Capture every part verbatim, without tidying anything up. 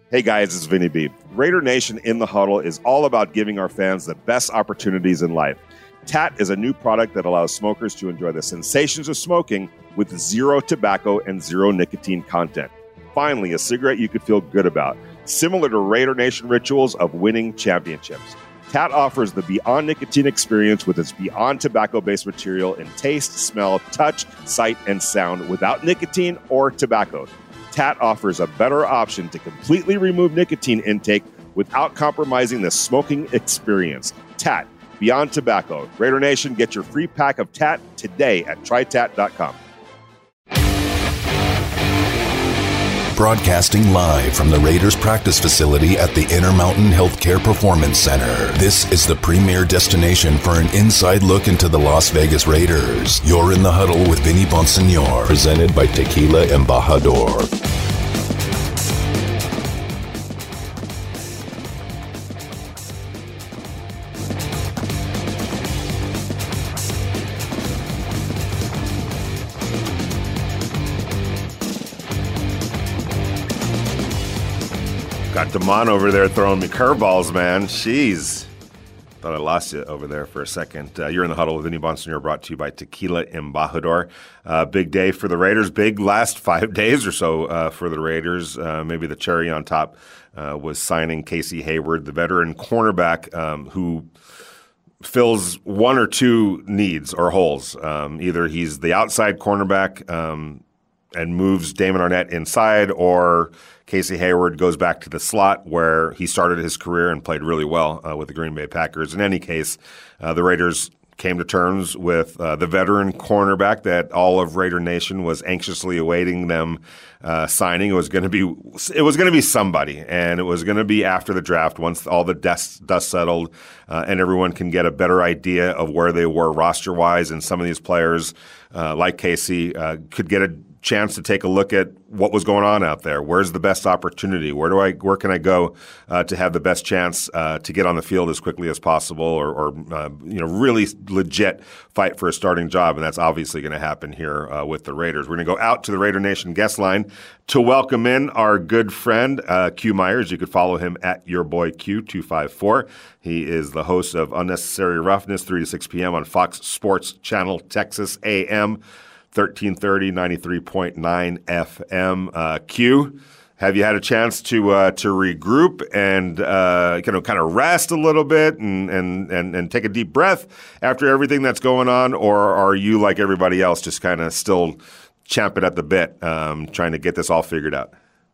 Hey guys, it's Vinny B. Raider Nation in the Huddle is all about giving our fans the best opportunities in life. T A T is a new product that allows smokers to enjoy the sensations of smoking with zero tobacco and zero nicotine content. Finally, a cigarette you could feel good about, similar to Raider Nation rituals of winning championships. T A T offers the Beyond Nicotine experience with its Beyond tobacco-based material in taste, smell, touch, sight, and sound without nicotine or tobacco. T A T offers a better option to completely remove nicotine intake without compromising the smoking experience. T A T, Beyond Tobacco. Raider Nation, get your free pack of T A T today at try tat dot com. Broadcasting live from the Raiders practice facility at the Intermountain Healthcare Performance Center. This is the premier destination for an inside look into the Las Vegas Raiders. You're in the Huddle with Vinny Bonsignor, presented by Tequila Embajador. Got Damon over there throwing me curveballs, man. Jeez. Thought I lost you over there for a second. Uh, you're in the Huddle with Vinny Bonsignor, brought to you by Tequila Embajador. Uh, big day for the Raiders. Big last five days or so uh, for the Raiders. Uh, maybe the cherry on top uh, was signing Casey Hayward, the veteran cornerback um, who fills one or two needs or holes. Um, either he's the outside cornerback um, and moves Damon Arnette inside, or Casey Hayward goes back to the slot where he started his career and played really well uh, with the Green Bay Packers. In any case, uh, the Raiders came to terms with uh, the veteran cornerback that all of Raider Nation was anxiously awaiting them uh, signing. It was going to be it was going to be somebody, and it was going to be after the draft once all the dust, dust settled uh, and everyone can get a better idea of where they were roster-wise, and some of these players uh, like Casey uh, could get a chance to take a look at what was going on out there. Where's the best opportunity? Where do I? Where can I go uh, to have the best chance uh, to get on the field as quickly as possible, or, or uh, you know, really legit fight for a starting job? And that's obviously going to happen here uh, with the Raiders. We're going to go out to the Raider Nation guest line to welcome in our good friend uh, Q Myers. You could follow him at your boy Q two five four. He is the host of Unnecessary Roughness, three to six p.m. on Fox Sports Channel Texas A M. thirteen thirty, ninety-three point nine F M. Uh, Q, have you had a chance to uh, to regroup and uh, kind of kind of rest a little bit and, and, and, and take a deep breath after everything that's going on, or are you like everybody else just kind of still champing at the bit, um, trying to get this all figured out?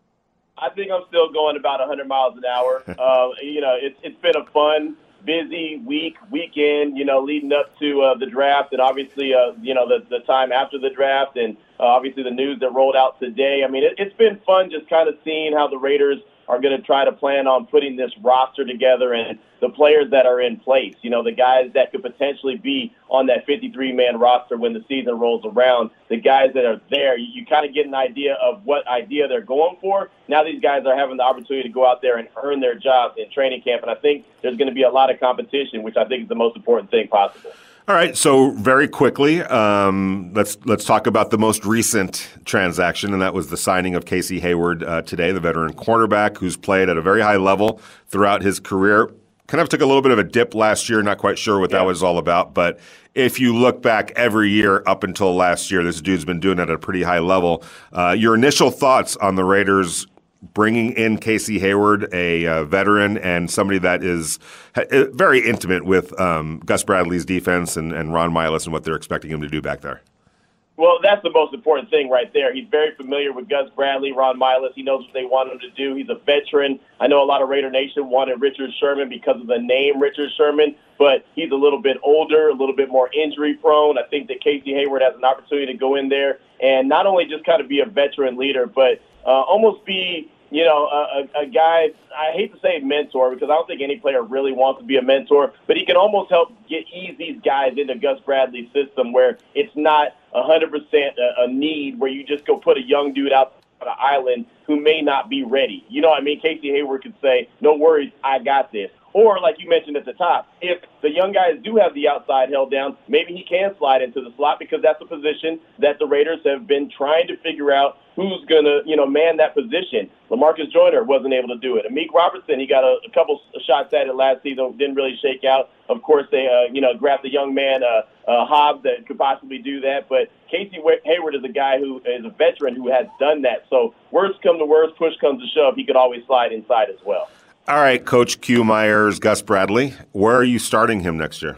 I think I'm still going about one hundred miles an hour. uh, you know, it's it's been a fun, busy week, weekend, you know, leading up to uh, the draft, and obviously, uh, you know, the, the time after the draft, and uh, obviously the news that rolled out today. I mean, it, it's been fun just kind of seeing how the Raiders are going to try to plan on putting this roster together and the players that are in place, you know, the guys that could potentially be on that fifty-three man roster when the season rolls around, the guys that are there. You, you kind of get an idea of what idea they're going for. Now these guys are having the opportunity to go out there and earn their jobs in training camp, and I think there's going to be a lot of competition, which I think is the most important thing possible. All right, so very quickly, um, let's let's talk about the most recent transaction, and that was the signing of Casey Hayward uh, today, the veteran cornerback who's played at a very high level throughout his career. Kind of took a little bit of a dip last year, not quite sure what yeah. that was all about, but if you look back every year up until last year, this dude's been doing it at a pretty high level. Uh, your initial thoughts on the Raiders bringing in Casey Hayward, a uh, veteran and somebody that is ha- very intimate with um, Gus Bradley's defense and, and Ron Miles and what they're expecting him to do back there? Well, that's the most important thing right there. He's very familiar with Gus Bradley, Ron Miles. He knows what they want him to do. He's a veteran. I know a lot of Raider Nation wanted Richard Sherman because of the name Richard Sherman, but he's a little bit older, a little bit more injury prone. I think that Casey Hayward has an opportunity to go in there and not only just kind of be a veteran leader, but uh, almost be, you know, a, a guy, I hate to say mentor because I don't think any player really wants to be a mentor, but he can almost help get ease these guys into Gus Bradley's system where it's not one hundred percent a, a need where you just go put a young dude out on an island who may not be ready. You know what I mean? Casey Hayward could say, no worries, I got this. Or, like you mentioned at the top, if the young guys do have the outside held down, maybe he can slide into the slot because that's a position that the Raiders have been trying to figure out who's going to, you know, man that position. LaMarcus Joyner wasn't able to do it. Amik Robertson, he got a, a couple shots at it last season, didn't really shake out. Of course, they, uh, you know, grabbed the young man, uh, uh, Hobbs, that could possibly do that. But Casey Hayward is a guy who is a veteran who has done that. So worst come to worst, push comes to shove, he could always slide inside as well. All right, Coach Q Myers, Gus Bradley, where are you starting him next year?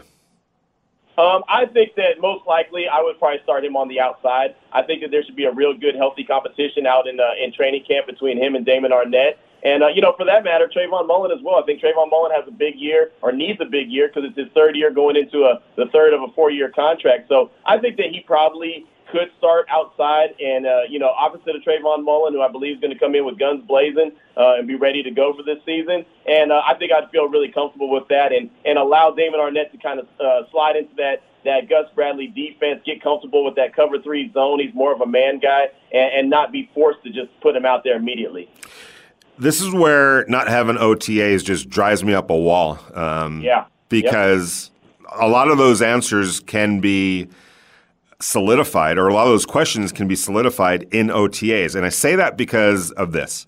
Um, I think that most likely I would probably start him on the outside. I think that there should be a real good, healthy competition out in uh, in training camp between him and Damon Arnett. And, uh, you know, for that matter, Trayvon Mullen as well. I think Trayvon Mullen has a big year or needs a big year because it's his third year going into a, the third of a four-year contract. So I think that he probably could start outside and, uh, you know, opposite of Trayvon Mullen, who I believe is going to come in with guns blazing uh, and be ready to go for this season. And uh, I think I'd feel really comfortable with that and, and allow Damon Arnett to kind of uh, slide into that, that Gus Bradley defense, get comfortable with that cover three zone. He's more of a man guy and, and not be forced to just put him out there immediately. This is where not having O T As just drives me up a wall. Um, yeah. Because yep. a lot of those answers can be solidified, or a lot of those questions can be solidified in O T As. And I say that because of this.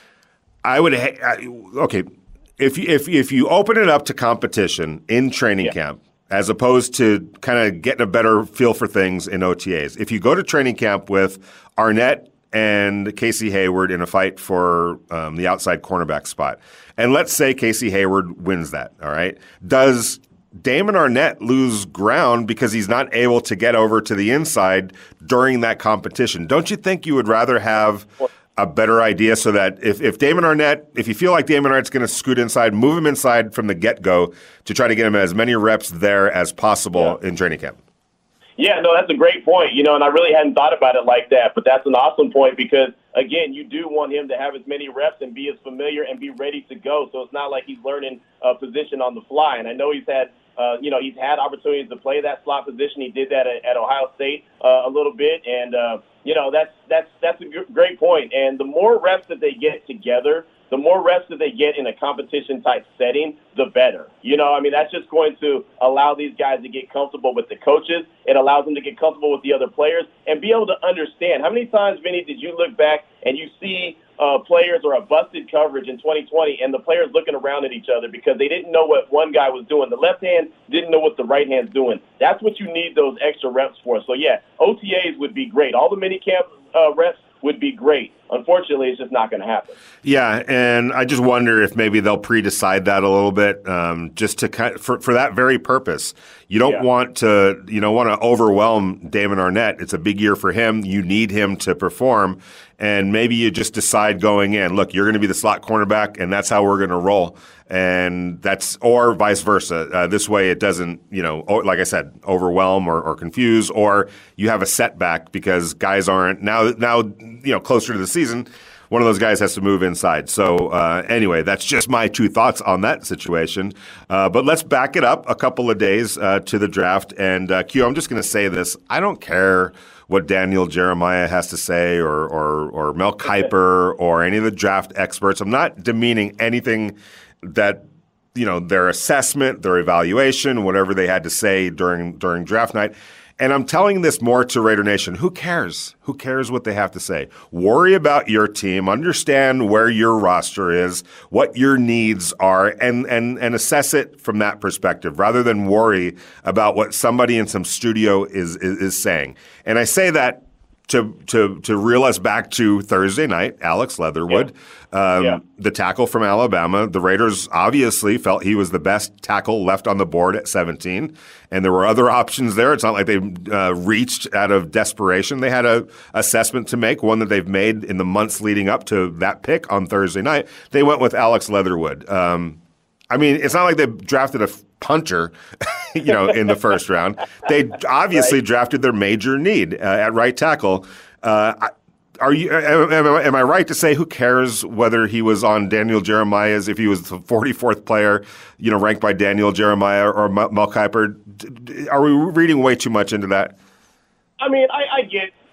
I would ha- okay, if you, if if you open it up to competition in training yeah. camp, as opposed to kind of getting a better feel for things in O T As. If you go to training camp with Arnett and Casey Hayward in a fight for um, the outside cornerback spot, and let's say Casey Hayward wins that, all right, does Damon Arnett lose ground because he's not able to get over to the inside during that competition? Don't you think you would rather have a better idea so that if, if Damon Arnett, if you feel like Damon Arnett's going to scoot inside, move him inside from the get-go to try to get him as many reps there as possible yeah. in training camp? Yeah, no, that's a great point, you know, and I really hadn't thought about it like that, but that's an awesome point because, again, you do want him to have as many reps and be as familiar and be ready to go, so it's not like he's learning a position on the fly. And I know he's had, uh, you know, he's had opportunities to play that slot position. He did that at, at Ohio State uh, a little bit, and, uh, you know, that's, that's, that's a g- great point. And the more reps that they get together, the more reps that they get in a competition-type setting, the better. You know, I mean, that's just going to allow these guys to get comfortable with the coaches. It allows them to get comfortable with the other players and be able to understand. How many times, Vinny, did you look back and you see uh, players or a busted coverage in twenty twenty and the players looking around at each other because they didn't know what one guy was doing? The left hand didn't know what the right hand's doing. That's what you need those extra reps for. So, yeah, O T As would be great. All the minicamp uh, reps would be great. Unfortunately, it's just not going to happen. Yeah, and I just wonder if maybe they'll pre-decide that a little bit, um, just to kind of, for for that very purpose. You don't yeah. want to you don't want to overwhelm Damon Arnett. It's a big year for him. You need him to perform, and maybe you just decide going in, look, you're going to be the slot cornerback, and that's how we're going to roll. And that's, or vice versa. Uh, this way it doesn't, you know, like I said, overwhelm or, or confuse, or you have a setback because guys aren't now, now, you know, closer to the season, one of those guys has to move inside. So uh, anyway, that's just my two thoughts on that situation. Uh, but let's back it up a couple of days uh, to the draft. And uh, Q, I'm just going to say this. I don't care what Daniel Jeremiah has to say or, or, or Mel Kiper or any of the draft experts. I'm not demeaning anything that, you know, their assessment, their evaluation, whatever they had to say during during draft night. And I'm telling this more to Raider Nation. Who cares? Who cares what they have to say? Worry about your team, understand where your roster is, what your needs are, and and and assess it from that perspective rather than worry about what somebody in some studio is is, is saying. And I say that To, to to reel us back to Thursday night, Alex Leatherwood, yeah. Um, yeah. the tackle from Alabama. The Raiders obviously felt he was the best tackle left on the board at seventeen, and there were other options there. It's not like they uh, reached out of desperation. They had a assessment to make, one that they've made in the months leading up to that pick on Thursday night. They went with Alex Leatherwood. Um, I mean, it's not like they drafted a punter, you know, in the first round. They obviously right. drafted their major need uh, at right tackle. Uh, are you? Am, am I right to say who cares whether he was on Daniel Jeremiah's, if he was the forty-fourth player, you know, ranked by Daniel Jeremiah or Mel Kiper? Are we reading way too much into that? I mean, I, I get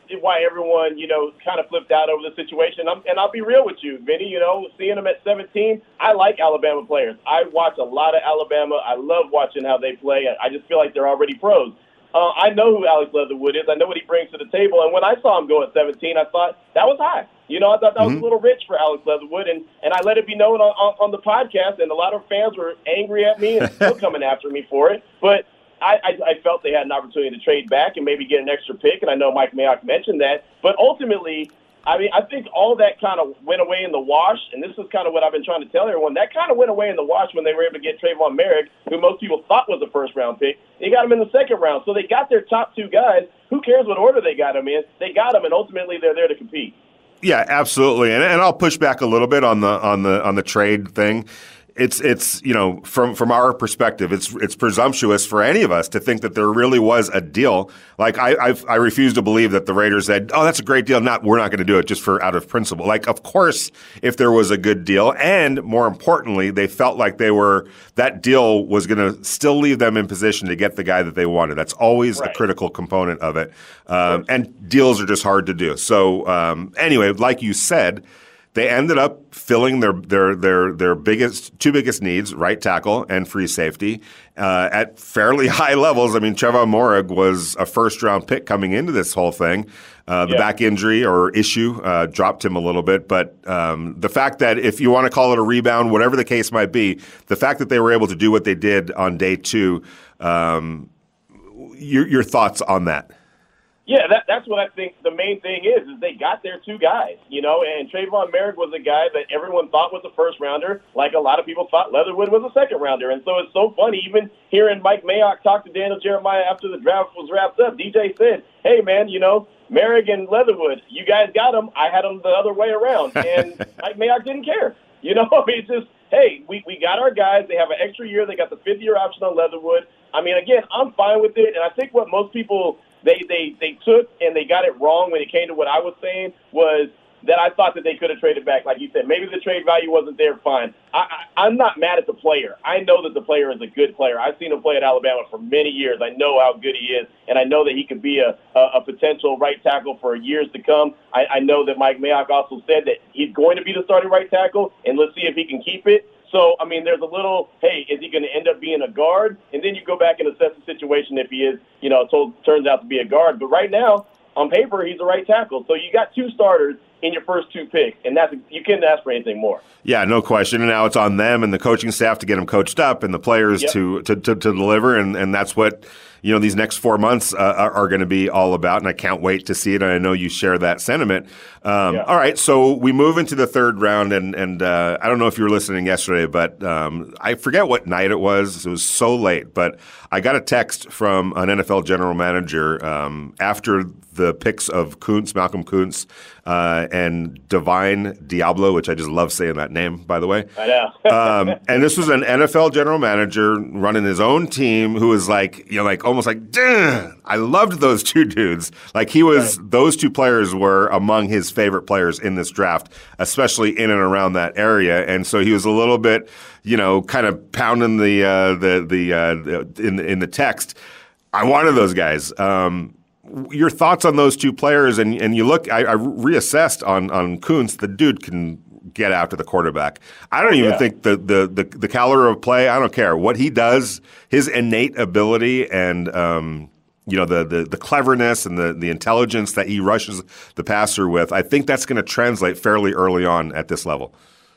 why everyone, you know, kind of flipped out over the situation. I'm, and I'll be real with you, Vinny, you know, seeing them at seventeen, I like Alabama players. I watch a lot of Alabama. I love watching how they play. I just feel like they're already pros. Uh, I know who Alex Leatherwood is. I know what he brings to the table. And when I saw him go at seventeen, I thought that was high. You know, I thought that was mm-hmm. a little rich for Alex Leatherwood. And, and I let it be known on, on, on the podcast, and a lot of fans were angry at me and still coming after me for it. But I, I, I felt they had an opportunity to trade back and maybe get an extra pick, and I know Mike Mayock mentioned that. But ultimately, I mean, I think all that kind of went away in the wash, and this is kind of what I've been trying to tell everyone. That kind of went away in the wash when they were able to get Trayvon Merrick, who most people thought was a first-round pick. They got him in the second round. So they got their top two guys. Who cares what order they got him in? They got him, and ultimately they're there to compete. Yeah, absolutely. And, and I'll push back a little bit on the on the on the trade thing. It's it's you know from from our perspective, it's it's presumptuous for any of us to think that there really was a deal. Like I I've, I refuse to believe that the Raiders said, "Oh, that's a great deal." Not we're not going to do it just for out of principle. Like of course, if there was a good deal, and more importantly, they felt like they were that deal was going to still leave them in position to get the guy that they wanted. That's always right. a critical component of it. Um, and deals are just hard to do. So um, anyway, like you said. They ended up filling their their their their biggest two biggest needs, right tackle and free safety, uh, at fairly high levels. I mean, Trevor Moehrig was a first round pick coming into this whole thing. Uh, the yeah. back injury or issue uh, dropped him a little bit, but um, the fact that if you want to call it a rebound, whatever the case might be, the fact that they were able to do what they did on day two, um, your, your thoughts on that? Yeah, that, that's what I think the main thing is, is they got their two guys, you know, and Trayvon Merrick was a guy that everyone thought was a first-rounder, like a lot of people thought Leatherwood was a second-rounder. And so it's so funny, even hearing Mike Mayock talk to Daniel Jeremiah after the draft was wrapped up, D J said, hey, man, you know, Merrick and Leatherwood, you guys got them. I had them the other way around. And Mike Mayock didn't care. You know, I mean, it's just, hey, we, we got our guys. They have an extra year. They got the fifth-year option on Leatherwood. I mean, again, I'm fine with it. And I think what most people – They, they they took and they got it wrong when it came to what I was saying was that I thought that they could have traded back. Like you said, maybe the trade value wasn't there, fine. I, I, I'm not mad at the player. I know that the player is a good player. I've seen him play at Alabama for many years. I know how good he is, and I know that he could be a, a, a potential right tackle for years to come. I, I know that Mike Mayock also said that he's going to be the starting right tackle, and let's see if he can keep it. So, I mean, there's a little, hey, is he going to end up being a guard? And then you go back and assess the situation if he is, you know, told, turns out to be a guard. But right now, on paper, he's a right tackle. So you got two starters in your first two picks, and that's you couldn't ask for anything more. Yeah, no question. And now it's on them and the coaching staff to get them coached up and the players yep. to, to, to, to deliver, and, and that's what – you know, these next four months uh, are, are going to be all about, and I can't wait to see it, and I know you share that sentiment. Um, yeah. All right, so we move into the third round, and, and uh, I don't know if you were listening yesterday, but um, I forget what night it was. It was so late, but I got a text from an N F L general manager um, after the picks of Kuntz, Malcolm Kuntz, uh, and Divine Diablo, which I just love saying that name, by the way. I know. um, and this was an N F L general manager running his own team who was like, you know, like almost like, Duh! I loved those two dudes. Like he was, right. those two players were among his favorite players in this draft, especially in and around that area. And so he was a little bit, you know, kind of pounding the uh, the the uh, in in the text. I wanted those guys. Um, your thoughts on those two players, and and you look, I, I reassessed on on Kuntz. The dude can get after the quarterback. I don't even yeah. think the, the the the caliber of play. I don't care what he does. His innate ability and um, you know the, the the cleverness and the the intelligence that he rushes the passer with. I think that's going to translate fairly early on at this level.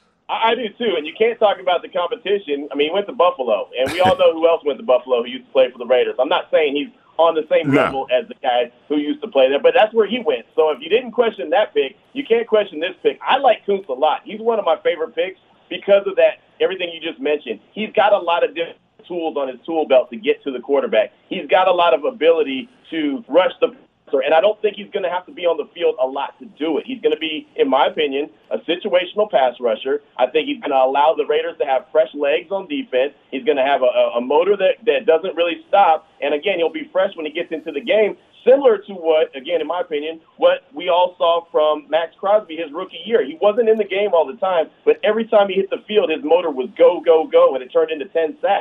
I do too, and you can't talk about the competition. I mean, he went to Buffalo, and we all know who else went to Buffalo who used to play for the Raiders. I'm not saying he's on the same no. level as the guy who used to play there, but that's where he went. So if you didn't question that pick, you can't question this pick. I like Kuntz a lot. He's one of my favorite picks because of that, everything you just mentioned. He's got a lot of different tools on his tool belt to get to the quarterback. He's got a lot of ability to rush the and I don't think he's going to have to be on the field a lot to do it. He's going to be, in my opinion, a situational pass rusher. I think he's going to allow the Raiders to have fresh legs on defense. He's going to have a, a motor that, that doesn't really stop. And, again, he'll be fresh when he gets into the game, similar to what, again, in my opinion, what we all saw from Max Crosby his rookie year. He wasn't in the game all the time, but every time he hit the field, his motor was go, go, go, and it turned into ten sacks.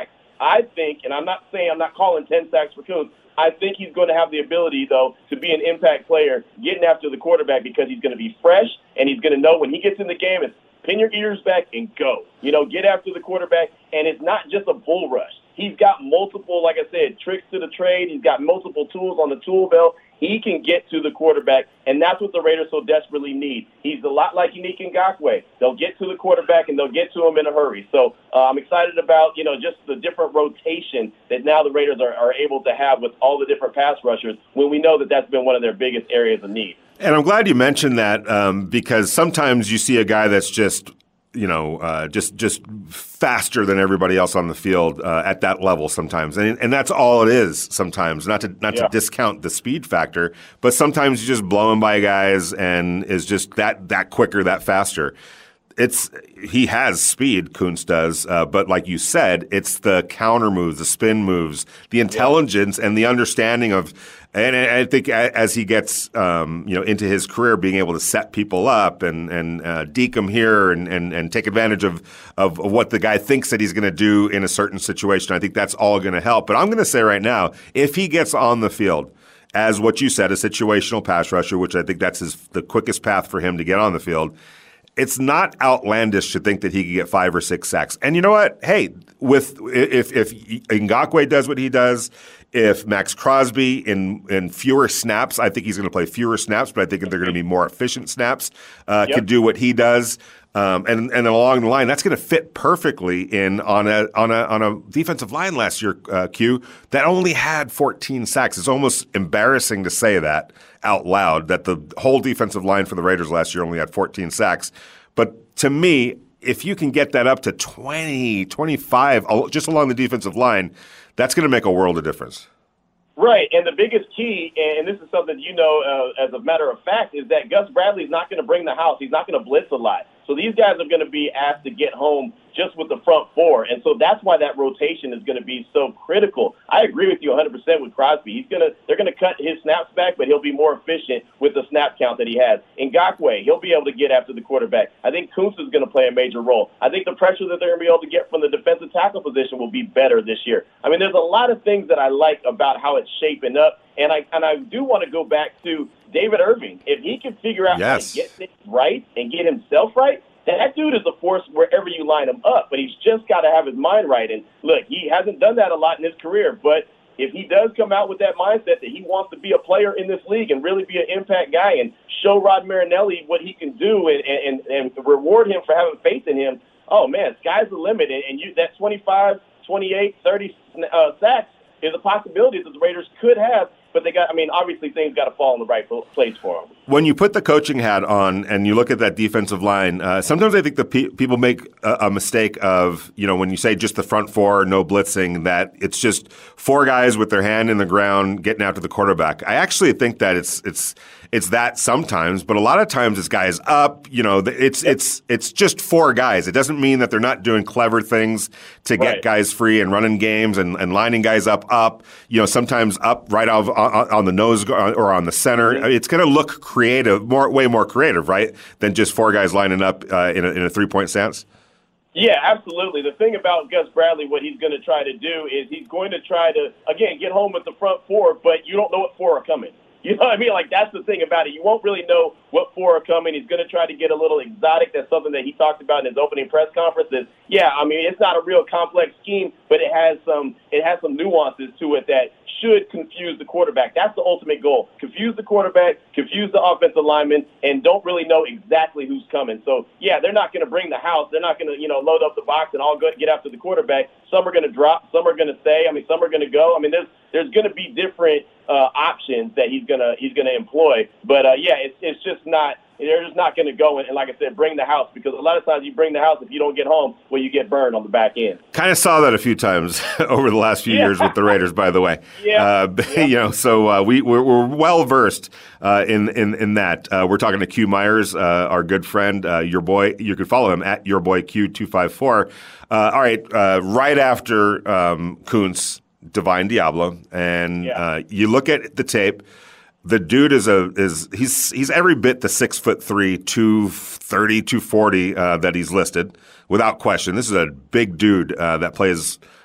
I think, and I'm not saying I'm not calling ten sacks for Kuntz, I think he's going to have the ability, though, to be an impact player getting after the quarterback because he's going to be fresh and he's going to know when he gets in the game, it's pin your ears back and go. You know, get after the quarterback, and it's not just a bull rush. He's got multiple, like I said, tricks to the trade. He's got multiple tools on the tool belt. He can get to the quarterback, and that's what the Raiders so desperately need. He's a lot like Yannick Ngakoue. They'll get to the quarterback, and they'll get to him in a hurry. So uh, I'm excited about, you know, just the different rotation that now the Raiders are, are able to have with all the different pass rushers when we know that that's been one of their biggest areas of need. And I'm glad you mentioned that um, because sometimes you see a guy that's just – you know, uh, just just faster than everybody else on the field uh, at that level sometimes, and and that's all it is sometimes. Not to not yeah. to discount the speed factor, but sometimes you just blowing by guys and is just that that quicker, that faster. It's he has speed, Kuntz does, uh, but like you said, it's the counter moves, the spin moves, the intelligence, yeah. and the understanding of. And I think as he gets, um, you know, into his career, being able to set people up and and uh, deke them here and, and, and take advantage of, of of what the guy thinks that he's going to do in a certain situation, I think that's all going to help. But I'm going to say right now, if he gets on the field as what you said, a situational pass rusher, which I think that's his, the quickest path for him to get on the field, it's not outlandish to think that he could get five or six sacks. And you know what? Hey, with if if Ngakoue does what he does, if Max Crosby in in fewer snaps, I think he's going to play fewer snaps, but I think they're going to be more efficient snaps. Uh, yep. Could do what he does, um, and and along the line, that's going to fit perfectly in on a on a on a defensive line last year. Uh, Q that only had fourteen sacks. It's almost embarrassing to say that out loud that the whole defensive line for the Raiders last year only had fourteen sacks. But to me, if you can get that up to twenty, twenty-five just along the defensive line, that's going to make a world of difference. Right, and the biggest key, and this is something you know uh, as a matter of fact, is that Gus Bradley's not going to bring the house. He's not going to blitz a lot. So these guys are going to be asked to get home just with the front four, and so that's why that rotation is going to be so critical. I agree with you one hundred percent with Crosby. He's gonna they're going to cut his snaps back, but he'll be more efficient with the snap count that he has. Ngakoue, he'll be able to get after the quarterback. I think Kuntz is going to play a major role. I think the pressure that they're going to be able to get from the defensive tackle position will be better this year. I mean, there's a lot of things that I like about how it's shaping up, and I and I do want to go back to David Irving. If he can figure out yes. how to get things right and get himself right, that dude is a force wherever you line him up, but he's just got to have his mind right. And look, he hasn't done that a lot in his career, but if he does come out with that mindset that he wants to be a player in this league and really be an impact guy and show Rod Marinelli what he can do and, and, and reward him for having faith in him, oh, man, sky's the limit. And you, that twenty-five, twenty-eight, thirty uh, sacks is a possibility that the Raiders could have. But they got, I mean, obviously things got to fall in the right place for them. When you put the coaching hat on and you look at that defensive line, uh, sometimes I think the pe- people make a, a mistake of, you know, when you say just the front four, no blitzing, that it's just four guys with their hand in the ground getting after the quarterback. I actually think that it's it's it's that sometimes, but a lot of times it's guys up. You know, it's yep. it's it's just four guys. It doesn't mean that they're not doing clever things to get right. guys free and running games and, and lining guys up up. You know, sometimes up right off on, on the nose or on the center. Mm-hmm. It's going to look creative, more way more creative, right, than just four guys lining up uh, in a, in a three point stance. Yeah, absolutely. The thing about Gus Bradley, what he's going to try to do is he's going to try to, again, get home with the front four, but you don't know what four are coming. You know what I mean? Like, that's the thing about it. You won't really know what four are coming. He's going to try to get a little exotic. That's something that he talked about in his opening press conference. Is, yeah, I mean, it's not a real complex scheme, but it has some it has some nuances to it that should confuse the quarterback. That's the ultimate goal. Confuse the quarterback, confuse the offensive lineman, and don't really know exactly who's coming. So, yeah, they're not going to bring the house. They're not going to, you know, load up the box and all go get after the quarterback. Some are going to drop. Some are going to stay. I mean, some are going to go. I mean, there's there's going to be different uh, options that he's gonna he's gonna employ. But uh, yeah, it's it's just not. They're just not going to go and, and, like I said, bring the house, because a lot of times you bring the house, if you don't get home, well, you get burned on the back end. Kind of saw that a few times over the last few yeah. years with the Raiders, by the way. Yeah. Uh, yeah. You know, so uh, we we're, we're well versed uh, in in in that. Uh, we're talking to Q Myers, uh, our good friend, uh, your boy. You could follow him at your boy Q two five four. Uh, all right, uh, right after um, Kuntz, Divine Diablo, and yeah. uh, you look at the tape. The dude is a is he's he's every bit the six foot three, two thirty, two forty uh, that he's listed, without question. This is a big dude uh, that plays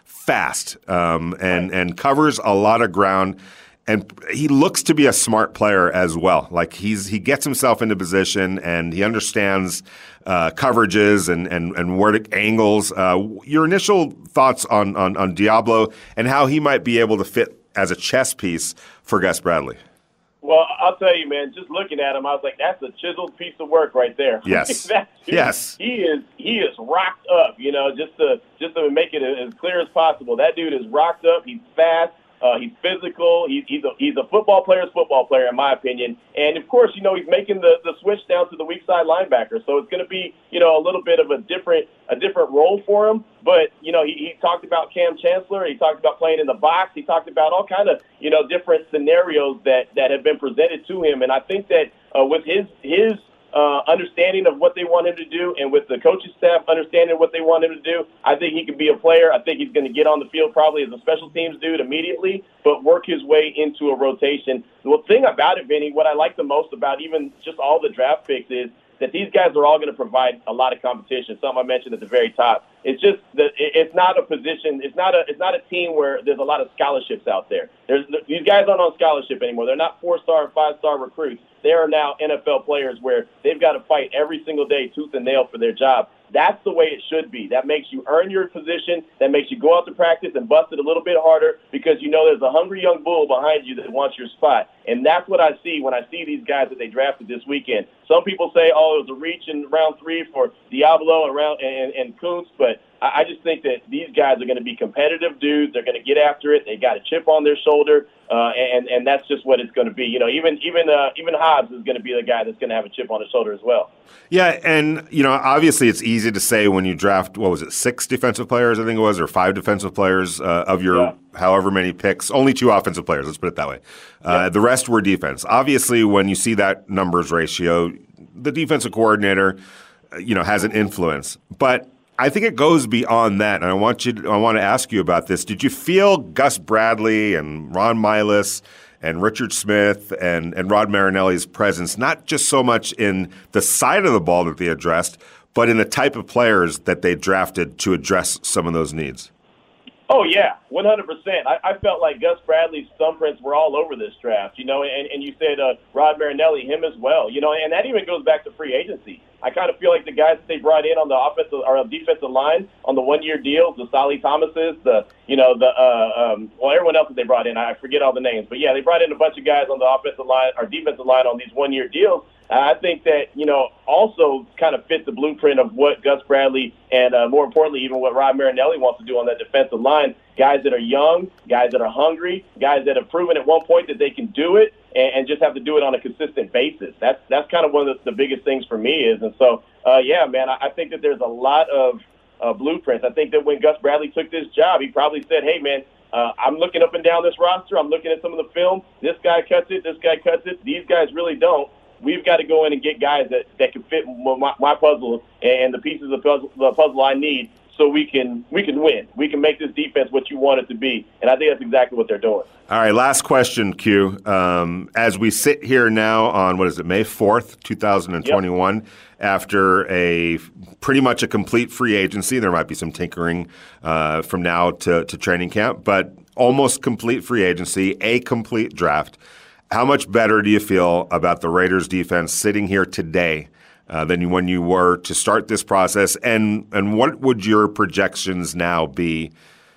fast um, and, and covers a lot of ground. And he looks to be a smart player as well. Like he's he gets himself into position and he understands uh, coverages and and and where to angles. Uh, your initial thoughts on, on on Deablo and how he might be able to fit as a chess piece for Gus Bradley? Well, I'll tell you, man. Just looking at him, I was like, "That's a chiseled piece of work right there." Yes, that dude, yes. He is he is rocked up. You know, just to just to make it as clear as possible. That dude is rocked up. He's fast. Uh, he's physical. He's he's a he's a football player's football player, in my opinion. And of course, you know, he's making the, the switch down to the weak side linebacker. So it's going to be, you know, a little bit of a different a different role for him. But you know, he, he talked about Cam Chancellor. He talked about playing in the box. He talked about all kind of you know different scenarios that that have been presented to him. And I think that uh, with his his Uh, understanding of what they want him to do, and with the coaching staff understanding what they want him to do, I think he can be a player. I think he's going to get on the field probably as a special teams dude immediately, but work his way into a rotation. The thing about it, Vinny, what I like the most about even just all the draft picks is that these guys are all going to provide a lot of competition. Something I mentioned at the very top. It's just that it's not a position. It's not a. It's not a team where there's a lot of scholarships out there. There's these guys aren't on scholarship anymore. They're not four-star and five-star recruits. They are now N F L players where they've got to fight every single day, tooth and nail, for their job. That's the way it should be. That makes you earn your position. That makes you go out to practice and bust it a little bit harder because you know there's a hungry young bull behind you that wants your spot. And that's what I see when I see these guys that they drafted this weekend. Some people say, oh, it was a reach in round three for Deablo and, round, and, and Kuntz, but I just think that these guys are going to be competitive dudes. They're going to get after it. They got a chip on their shoulder, uh, and and that's just what it's going to be. You know, even even uh, even Hobbs is going to be the guy that's going to have a chip on his shoulder as well. Yeah, and you know, obviously, it's easy to say when you draft what was it, six defensive players, I think it was, or five defensive players uh, of your yeah. however many picks. Only two offensive players. Let's put it that way. Uh, yeah. The rest were defense. Obviously, when you see that numbers ratio, the defensive coordinator, you know, has an influence, but I think it goes beyond that, and I want you. To, I want to ask you about this. Did you feel Gus Bradley and Ron Miles and Richard Smith and, and Rod Marinelli's presence, not just so much in the side of the ball that they addressed, but in the type of players that they drafted to address some of those needs? Oh, yeah, one hundred percent. I, I felt like Gus Bradley's thumbprints were all over this draft, you know, and, and you said uh, Rod Marinelli, him as well, you know, and that even goes back to free agency. I kind of feel like the guys that they brought in on the offensive or defensive line on the one-year deals, the Solly Thomases, the, you know, the, uh, um, well, everyone else that they brought in, I forget all the names. But, yeah, they brought in a bunch of guys on the offensive line or defensive line on these one-year deals. I think that, you know, also kind of fit the blueprint of what Gus Bradley and, uh, more importantly, even what Rod Marinelli wants to do on that defensive line. Guys that are young, guys that are hungry, guys that have proven at one point that they can do it and, and just have to do it on a consistent basis. That's that's kind of one of the, the biggest things for me is. And so, uh, yeah, man, I, I think that there's a lot of uh, blueprints. I think that when Gus Bradley took this job, he probably said, hey, man, Uh, I'm looking up and down this roster. I'm looking at some of the film. This guy cuts it. This guy cuts it. These guys really don't. We've got to go in and get guys that, that can fit my, my puzzle and the pieces of puzzle, the puzzle I need so we can we can win. We can make this defense what you want it to be. And I think that's exactly what they're doing. All right, last question, Q. Um, as we sit here now on, what is it, May fourth, twenty twenty-one, yep. After a pretty much a complete free agency, there might be some tinkering uh, from now to, to training camp, but almost complete free agency, a complete draft. How much better do you feel about the Raiders defense sitting here today uh, than when you were to start this process? And and what would your projections now be?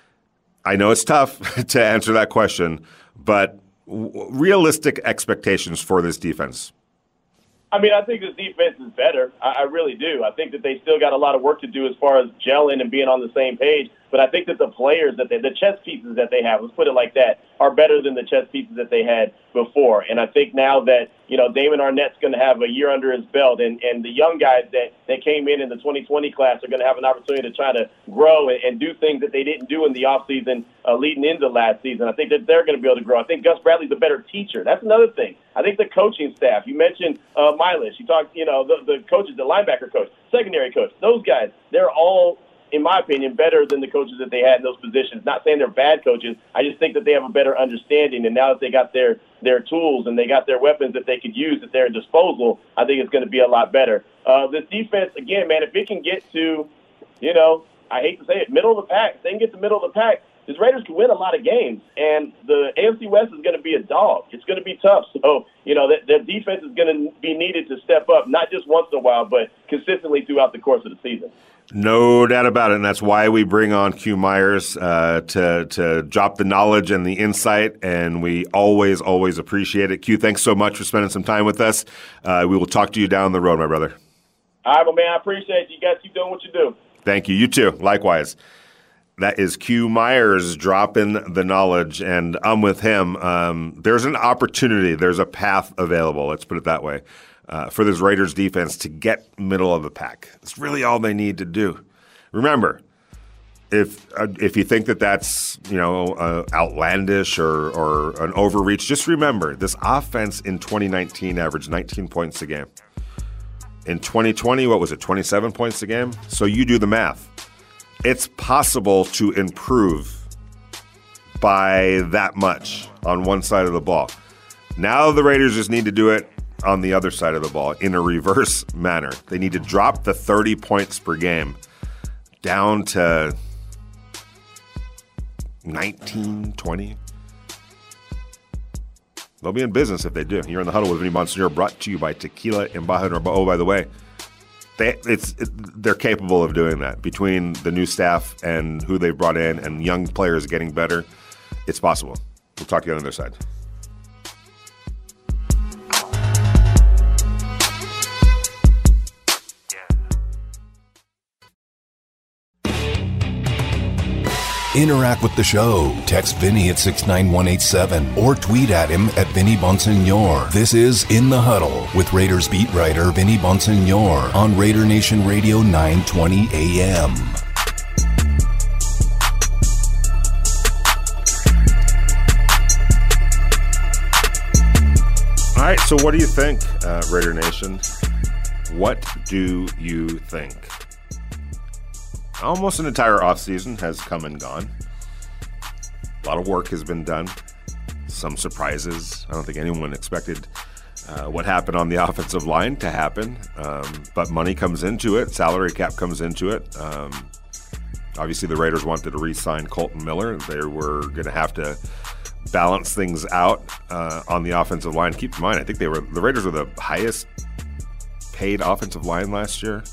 I know it's tough to answer that question, but w- realistic expectations for this defense. I mean, I think this defense is better. I, I really do. I think that they still got a lot of work to do as far as gelling and being on the same page. But I think that the players that they, the chess pieces that they have, let's put it like that, are better than the chess pieces that they had before. And I think now that, you know, Damon Arnett's going to have a year under his belt, and, and the young guys that, that came in in the twenty twenty class are going to have an opportunity to try to grow and, and do things that they didn't do in the offseason uh, leading into last season. I think that they're going to be able to grow. I think Gus Bradley's a better teacher. That's another thing. I think the coaching staff, you mentioned uh, Miles, you talked, you know, the, the coaches, the linebacker coach, secondary coach, those guys, they're all, in my opinion, better than the coaches that they had in those positions. Not saying they're bad coaches. I just think that they have a better understanding. And now that they got their, their tools and they got their weapons that they could use at their disposal, I think it's going to be a lot better. Uh, this defense, again, man, if it can get to, you know, I hate to say it, middle of the pack. If they can get to the middle of the pack, this Raiders can win a lot of games, and the A F C West is going to be a dog. It's going to be tough. So, you know, that their defense is going to be needed to step up, not just once in a while, but consistently throughout the course of the season. No doubt about it, and that's why we bring on Q Myers uh, to to drop the knowledge and the insight, and we always, always appreciate it. Q, thanks so much for spending some time with us. Uh, we will talk to you down the road, my brother. All right, well, man, I appreciate you. You guys keep doing what you do. Thank you. You too. Likewise. That is Q Myers dropping the knowledge, and I'm with him. Um, there's an opportunity. There's a path available. Let's put it that way. Uh, for this Raiders defense to get middle of the pack. It's really all they need to do. Remember, if uh, if you think that that's you know uh, outlandish or, or an overreach, just remember this offense in twenty nineteen averaged nineteen points a game. In twenty twenty, what was it, twenty-seven points a game? So you do the math. It's possible to improve by that much on one side of the ball. Now the Raiders just need to do it on the other side of the ball in a reverse manner. They need to drop the thirty points per game down to nineteen, twenty. They'll be in business if they do. You're in the Huddle with Vinny Bonsignore, brought to you by Tequila Embajador. Oh, by the way, they, it's it, they're capable of doing that. Between the new staff and who they've brought in and young players getting better, it's possible. We'll talk to you on the other side. Interact with the show. Text Vinny at six nine one eight seven or tweet at him at Vinny Bonsignore. This is In the Huddle with Raiders beat writer Vinny Bonsignore on Raider Nation Radio nine twenty A M. All right, so what do you think, uh, Raider Nation? What do you think? Almost an entire offseason has come and gone. A lot of work has been done. Some surprises. I don't think anyone expected uh, what happened on the offensive line to happen. Um, but money comes into it. Salary cap comes into it. Um, obviously, the Raiders wanted to re-sign Kolton Miller. They were going to have to balance things out uh, on the offensive line. Keep in mind, I think they were the Raiders were the highest paid offensive line last year.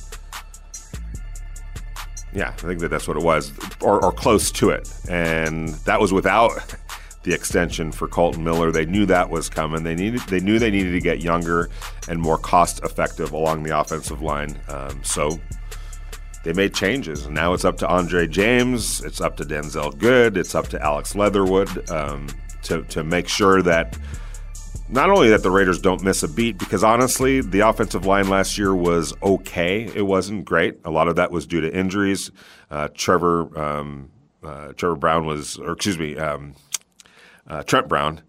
Yeah, I think that that's what it was, or, or close to it. And that was without the extension for Kolton Miller. They knew that was coming. They needed, they knew they needed to get younger and more cost-effective along the offensive line. Um, so they made changes. And now it's up to Andre James. It's up to Denzel Good. It's up to Alex Leatherwood um, to, to make sure that not only that the Raiders don't miss a beat, because honestly, the offensive line last year was okay. It wasn't great. A lot of that was due to injuries. Uh, Trevor um, uh, Trevor Brown was, or excuse me, um, uh, Trent Brown.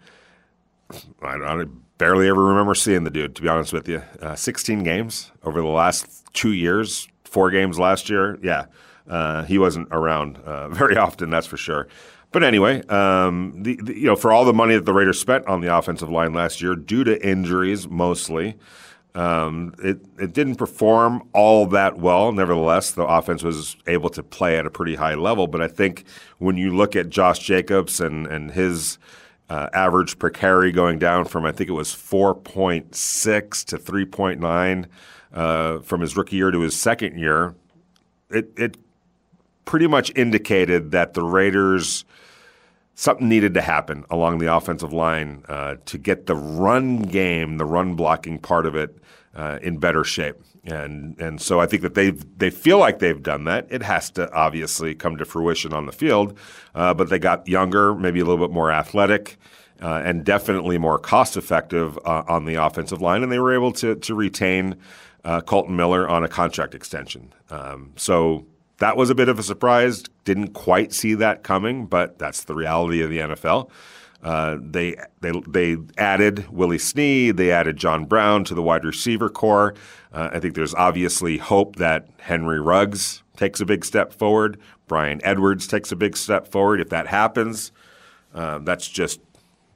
I, I barely ever remember seeing the dude, to be honest with you. Uh, sixteen games over the last two years, four games last year. Yeah, uh, he wasn't around uh, very often, that's for sure. But anyway, um, the, the, you know, for all the money that the Raiders spent on the offensive line last year, due to injuries mostly, um, it, it didn't perform all that well. Nevertheless, the offense was able to play at a pretty high level. But I think when you look at Josh Jacobs and, and his uh, average per carry going down from, I think it was four point six to three point nine uh, from his rookie year to his second year, it, it pretty much indicated that the Raiders – something needed to happen along the offensive line uh, to get the run game, the run blocking part of it, uh, in better shape. And and so I think that they they feel like they've done that. It has to obviously come to fruition on the field, uh, but they got younger, maybe a little bit more athletic, uh, and definitely more cost-effective uh, on the offensive line, and they were able to to retain uh, Kolton Miller on a contract extension. Um, so that was a bit of a surprise. Didn't quite see that coming, but that's the reality of the N F L. Uh, they they they added Willie Snead. They added John Brown to the wide receiver core. Uh, I think there's obviously hope that Henry Ruggs takes a big step forward. Brian Edwards takes a big step forward. If that happens, uh, that's just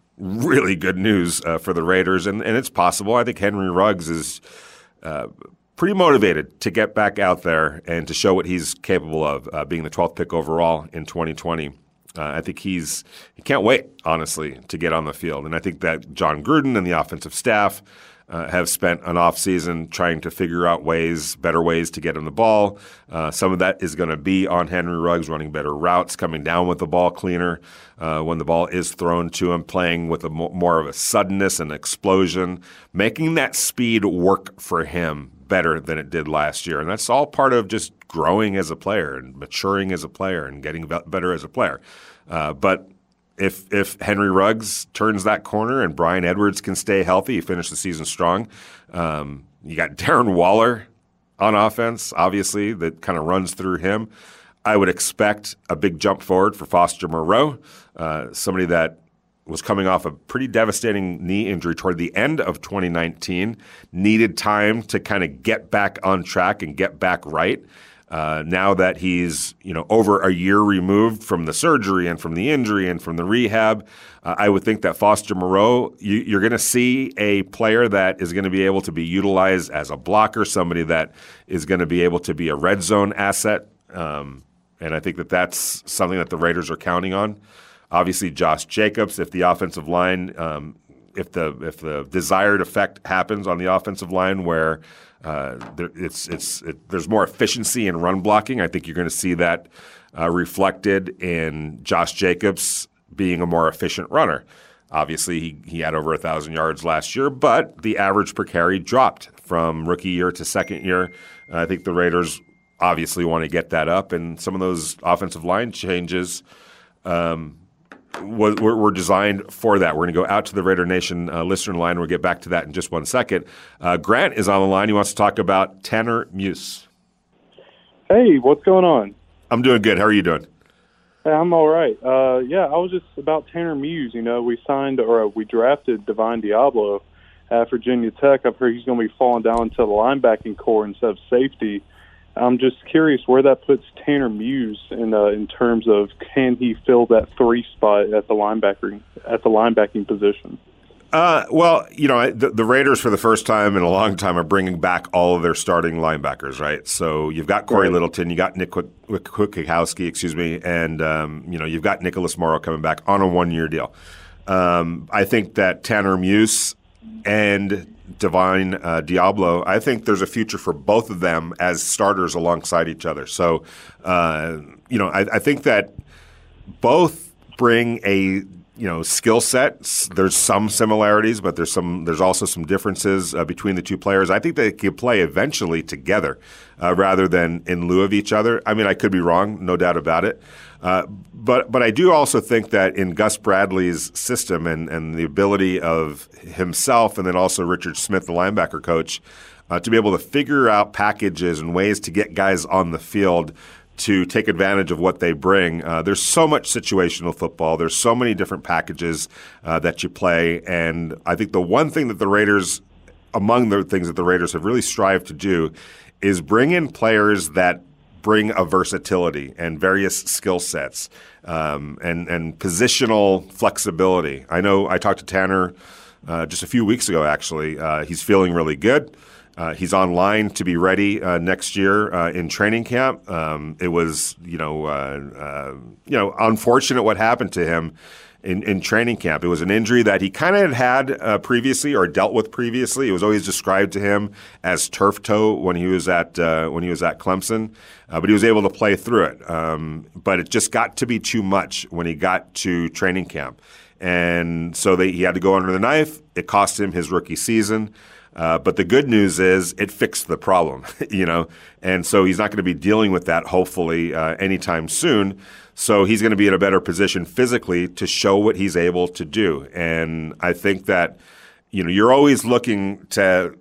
really good news uh, for the Raiders, and, and it's possible. I think Henry Ruggs is uh, pretty motivated to get back out there and to show what he's capable of, uh, being the twelfth pick overall in twenty twenty. Uh, I think he's he can't wait, honestly, to get on the field. And I think that John Gruden and the offensive staff uh, have spent an offseason trying to figure out ways, better ways to get him the ball. Uh, some of that is going to be on Henry Ruggs, running better routes, coming down with the ball cleaner uh, when the ball is thrown to him, playing with a mo- more of a suddenness and explosion, making that speed work for him better than it did last year. And that's all part of just growing as a player and maturing as a player and getting better as a player. Uh, but if if Henry Ruggs turns that corner and Bryan Edwards can stay healthy, he finished the season strong. Um, you got Darren Waller on offense, obviously, that kind of runs through him. I would expect a big jump forward for Foster Moreau, uh, somebody that was coming off a pretty devastating knee injury toward the end of twenty nineteen, needed time to kind of get back on track and get back right. Uh, now that he's, you know, over a year removed from the surgery and from the injury and from the rehab, uh, I would think that Foster Moreau, you, you're going to see a player that is going to be able to be utilized as a blocker, somebody that is going to be able to be a red zone asset. Um, and I think that that's something that the Raiders are counting on. Obviously, Josh Jacobs, if the offensive line, um, if the if the desired effect happens on the offensive line where uh, there, it's it's it, there's more efficiency in run blocking, I think you're going to see that uh, reflected in Josh Jacobs being a more efficient runner. Obviously, he, he had over one thousand yards last year, but the average per carry dropped from rookie year to second year. Uh, I think the Raiders obviously want to get that up, and some of those offensive line changes um, were, were designed for that. We're going to go out to the Raider Nation uh, listener line. We'll get back to that in just one second. Uh, Grant is on the line. He wants to talk about Tanner Muse. Hey, what's going on? I'm doing good. How are you doing? Hey, I'm all right. Uh, yeah, I was just about Tanner Muse. You know, we signed or we drafted Divine Diablo at Virginia Tech. I've heard he's going to be falling down to the linebacking core instead of safety. I'm just curious where that puts Tanner Muse in uh, in terms of can he fill that three spot at the linebacker at the linebacking position? Uh, well, you know, the, the Raiders for the first time in a long time are bringing back all of their starting linebackers, right? So you've got Corey right. Littleton, you got Nick Kwiatkowski, excuse me, and um, you know you've got Nicholas Morrow coming back on a one-year deal. Um, I think that Tanner Muse and Divine uh, Diablo, I think there's a future for both of them as starters alongside each other. So, uh, you know, I, I think that both bring a you know skill sets. There's some similarities, but there's some there's also some differences uh, between the two players. I think they could play eventually together uh, rather than in lieu of each other. I mean, I could be wrong, no doubt about it. Uh, but but I do also think that in Gus Bradley's system and, and the ability of himself and then also Richard Smith, the linebacker coach, uh, to be able to figure out packages and ways to get guys on the field to take advantage of what they bring. Uh, there's so much situational football. There's so many different packages uh, that you play. And I think the one thing that the Raiders, among the things that the Raiders have really strived to do, is bring in players that bring a versatility and various skill sets um, and, and positional flexibility. I know I talked to Tanner uh, just a few weeks ago, actually. Uh, he's feeling really good. Uh, he's online to be ready uh, next year uh, in training camp. Um, it was, you know, uh, uh, you know, unfortunate what happened to him in, in training camp. It was an injury that he kind of had had uh, previously or dealt with previously. It was always described to him as turf toe when he was at uh, when he was at Clemson, uh, but he was able to play through it. Um, but it just got to be too much when he got to training camp, and so they, he had to go under the knife. It cost him his rookie season. Uh, but the good news is it fixed the problem, you know, and so he's not going to be dealing with that hopefully uh, anytime soon. So he's going to be in a better position physically to show what he's able to do. And I think that, you know, you're always looking to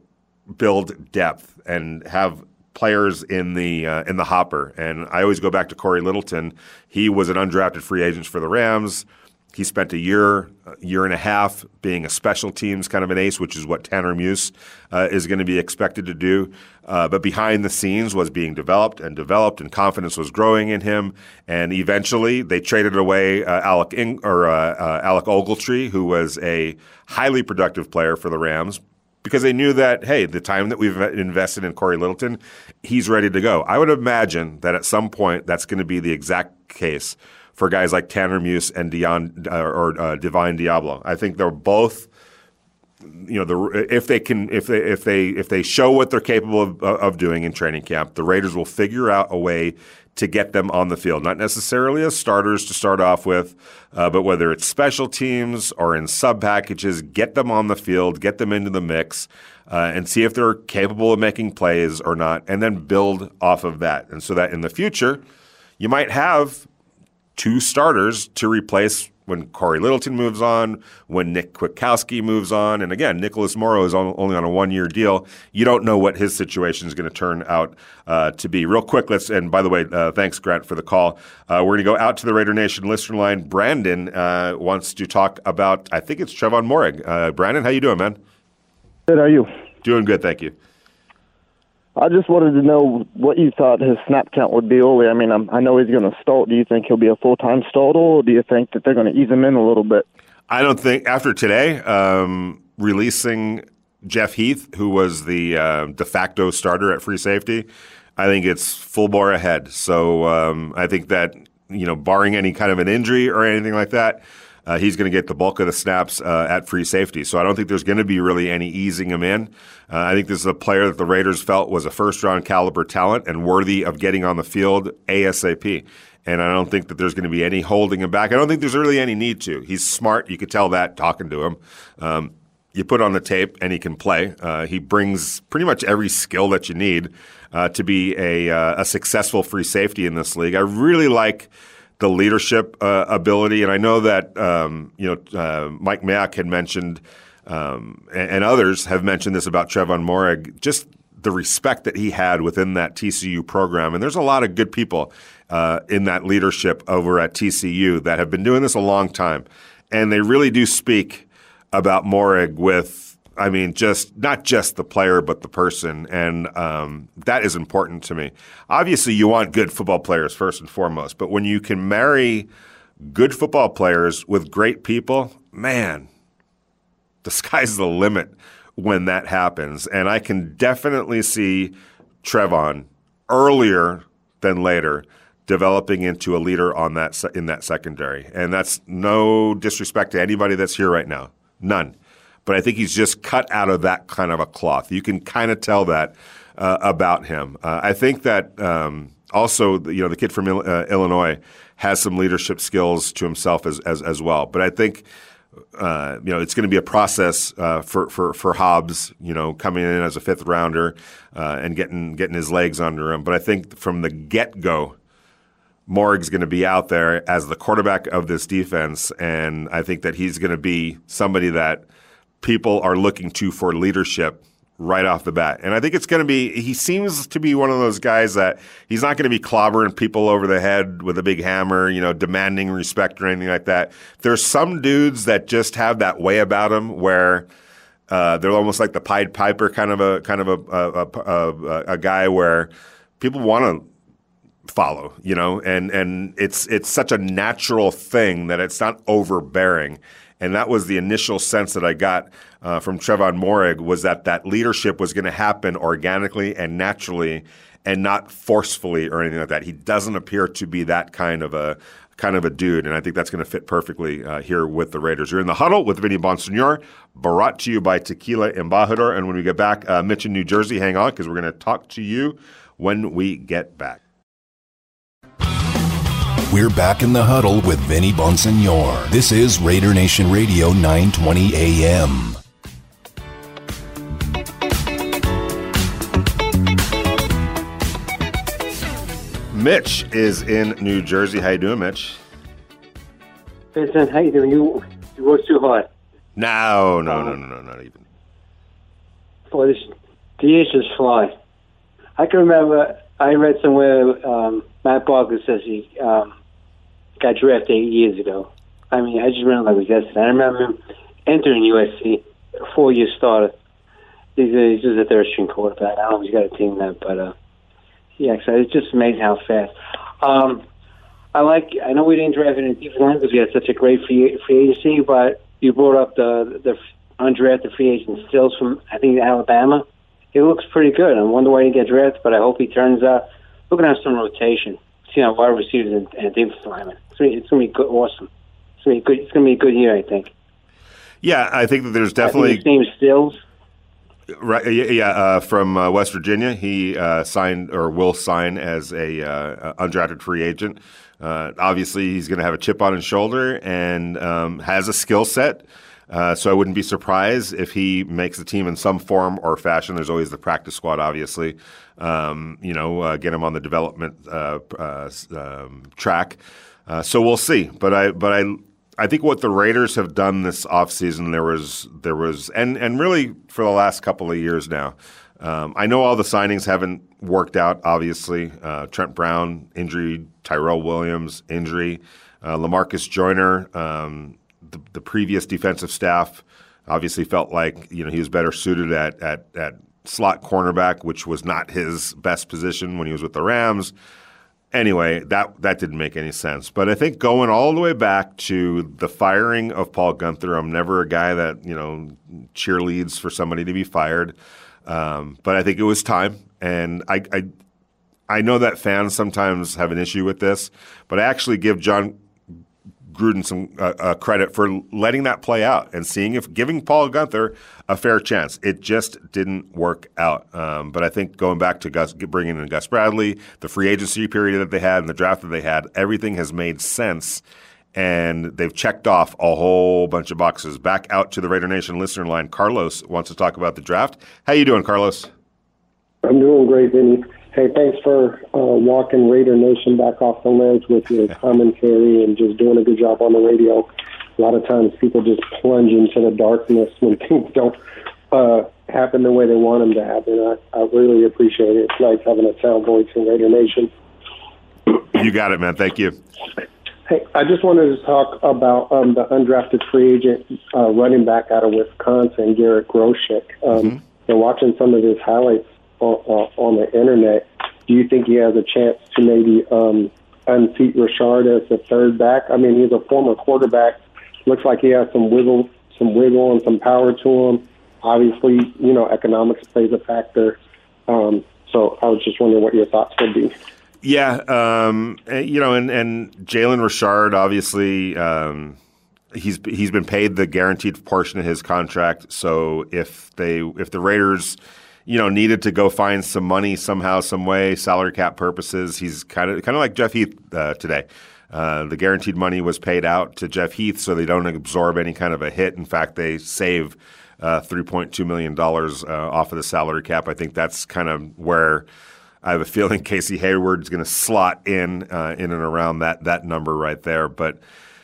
build depth and have players in the uh, in the hopper. And I always go back to Corey Littleton. He was an undrafted free agent for the Rams. He spent a year, a year and a half being a special teams kind of an ace, which is what Tanner Muse uh, is going to be expected to do. Uh, but behind the scenes was being developed and developed, and confidence was growing in him. And eventually, they traded away uh, Alec In- or uh, uh, Alec Ogletree, who was a highly productive player for the Rams. because they knew that, hey, the time that we've invested in Corey Littleton, he's ready to go. I would imagine that at some point that's going to be the exact case for guys like Tanner Muse and Dion uh, or uh, Divine Diablo. I think they're both, you know, the if they can if they if they if they show what they're capable of, of doing in training camp, the Raiders will figure out a way to get them on the field, not necessarily as starters to start off with, uh, but whether it's special teams or in sub packages, get them on the field, get them into the mix, uh, and see if they're capable of making plays or not, and then build off of that. And so that in the future, you might have two starters to replace when Corey Littleton moves on, when Nick Kwiatkowski moves on. And again, Nicholas Morrow is on, only on a one-year deal. You don't know what his situation is going to turn out uh, to be. Real quick, let's, and by the way, uh, thanks, Grant, for the call. Uh, we're going to go out to the Raider Nation listener line. Brandon uh, wants to talk about, I think it's Trevon Moehrig. Uh, Brandon, how you doing, man? Good, how are you? Doing good, thank you. I just wanted to know what you thought his snap count would be early. I mean, I'm, I know he's going to start. Do you think he'll be a full-time starter, or do you think that they're going to ease him in a little bit? I don't think, after today, um, releasing Jeff Heath, who was the uh, de facto starter at free safety, I think it's full bore ahead. So um, I think that, you know, barring any kind of an injury or anything like that, Uh, he's going to get the bulk of the snaps uh, at free safety. So I don't think there's going to be really any easing him in. Uh, I think this is a player that the Raiders felt was a first-round caliber talent and worthy of getting on the field ASAP. And I don't think that there's going to be any holding him back. I don't think there's really any need to. He's smart. You could tell that talking to him. Um, you put on the tape and he can play. Uh, he brings pretty much every skill that you need uh, to be a, uh, a successful free safety in this league. I really like the leadership uh, ability. And I know that um, you know uh, Mike Mayock had mentioned, um, and, and others have mentioned this about Trevon Moehrig, just the respect that he had within that T C U program. And there's a lot of good people uh, in that leadership over at T C U that have been doing this a long time. And they really do speak about Moehrig with, I mean, just not just the player, but the person. And um, that is important to me. Obviously, you want good football players first and foremost. But when you can marry good football players with great people, man, the sky's the limit when that happens. And I can definitely see Trevon earlier than later developing into a leader on that se- in that secondary. And that's no disrespect to anybody that's here right now. None. But I think he's just cut out of that kind of a cloth. You can kind of tell that uh, about him. Uh, I think that um, also, you know, the kid from uh, Illinois has some leadership skills to himself as as, as well. But I think, uh, you know, it's going to be a process uh, for, for for Hobbs, you know, coming in as a fifth rounder uh, and getting getting his legs under him. But I think from the get-go, Moehrig's going to be out there as the quarterback of this defense, and I think that he's going to be somebody that people are looking to for leadership right off the bat. And I think it's going to be – he seems to be one of those guys that he's not going to be clobbering people over the head with a big hammer, you know, demanding respect or anything like that. There's some dudes that just have that way about them where uh, they're almost like the Pied Piper kind of a kind of a, a, a, a, a guy where people want to follow, you know, and, and it's it's such a natural thing that it's not overbearing. And that was the initial sense that I got uh, from Trevon Moehrig, was that that leadership was going to happen organically and naturally and not forcefully or anything like that. He doesn't appear to be that kind of a kind of a dude, and I think that's going to fit perfectly uh, here with the Raiders. You're in the Huddle with Vinny Bonsignor, brought to you by Tequila Embajador. And when we get back, uh, Mitch in New Jersey, hang on, because we're going to talk to you when we get back. We're back in the Huddle with Vinny Bonsignor. This is Raider Nation Radio nine twenty A M. Mitch is in New Jersey. How you doing, Mitch? Vincent, how you doing? You you work too hard. No, no, no, no, no, not even. Boy, this, the years just fly. I can remember, I read somewhere um, Matt Barkley says he um, got drafted eight years ago. I mean, I just remember like it was yesterday. I remember him entering U S C, four-year starter. He's, a, he's just a third-string quarterback. I don't know if he's got a team there, but uh, yeah, so it's just amazing how fast. Um, I like. I know we didn't draft any defensive line because we had such a great free, free agency, but you brought up the the undrafted free agent Stills from, I think, Alabama. He looks pretty good. I wonder why he didn't get drafted, but I hope he turns out. We're going to have some rotation. See how wide receivers and, and defensive linemen. It's going to be good, awesome. It's going to be good. It's going to be a good year, I think. Yeah, I think that there's definitely. I think his name is Stills. Right, yeah, uh, from uh, West Virginia. He uh, signed or will sign as a uh, undrafted free agent. Uh, obviously, he's going to have a chip on his shoulder and um, has a skill set. Uh, so I wouldn't be surprised if he makes the team in some form or fashion. There's always the practice squad, obviously. Um, you know, uh, get him on the development uh, uh, um, track. Uh, so we'll see. But I, but I. I think what the Raiders have done this offseason, there was there was and, and really for the last couple of years now. Um, I know all the signings haven't worked out, obviously. Uh, Trent Brown, injury, Tyrell Williams, injury, uh, LaMarcus Joyner, um, the, the previous defensive staff obviously felt like you know he was better suited at, at at slot cornerback, which was not his best position when he was with the Rams. Anyway, that that didn't make any sense. But I think going all the way back to the firing of Paul Guenther, I'm never a guy that, you know, cheerleads for somebody to be fired. Um, but I think it was time. And I, I I know that fans sometimes have an issue with this, but I actually give John Gruden some uh, uh, credit for letting that play out and seeing if giving Paul Guenther a fair chance. It just didn't work out. Um, but I think going back to Gus, bringing in Gus Bradley, the free agency period that they had and the draft that they had, everything has made sense. And they've checked off a whole bunch of boxes. Back out to the Raider Nation listener line, Carlos wants to talk about the draft. How you doing, Carlos? I'm doing great, Vinny. Hey, thanks for uh, walking Raider Nation back off the ledge with your commentary and just doing a good job on the radio. A lot of times people just plunge into the darkness when things don't uh, happen the way they want them to happen. I, I really appreciate it. It's nice having a sound voice in Raider Nation. You got it, man. Thank you. Hey, I just wanted to talk about um, the undrafted free agent uh, running back out of Wisconsin, Garrett Groshek. Um, mm-hmm. And watching some of his highlights on, on the internet, do you think he has a chance to maybe um, unseat Richard as the third back? I mean, he's a former quarterback. Looks like he has some wiggle, some wiggle and some power to him. Obviously, you know, economics plays a factor. Um, so I was just wondering what your thoughts would be. Yeah, um, you know, and, and Jalen Richard, obviously, um, he's he's been paid the guaranteed portion of his contract. So if they if the Raiders, you know, needed to go find some money somehow, some way, salary cap purposes, he's kind of kind of like Jeff Heath uh, today. Uh, the guaranteed money was paid out to Jeff Heath, so they don't absorb any kind of a hit. In fact, they save uh, three point two million dollars uh, off of the salary cap. I think that's kind of where I have a feeling Casey Hayward's going to slot in uh, in and around that that number right there. But